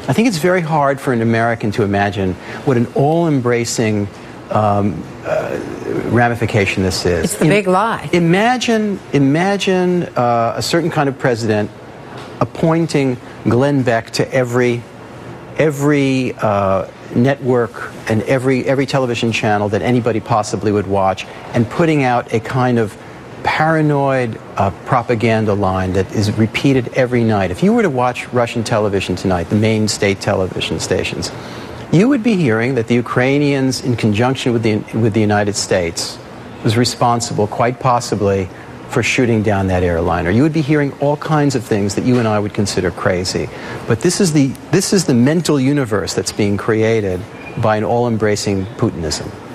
I think it's very hard for an American to imagine what an all-embracing ramification this is. It's the big lie. Imagine a certain kind of president appointing Glenn Beck to every network and every television channel that anybody possibly would watch, and putting out a kind of paranoid propaganda line that is repeated every night. If you were to watch Russian television tonight, the main state television stations, you would be hearing that the Ukrainians, in conjunction with the United States, was responsible, quite possibly, for shooting down that airliner. You would be hearing all kinds of things that you and I would consider crazy. But this is the mental universe that's being created by an all-embracing Putinism.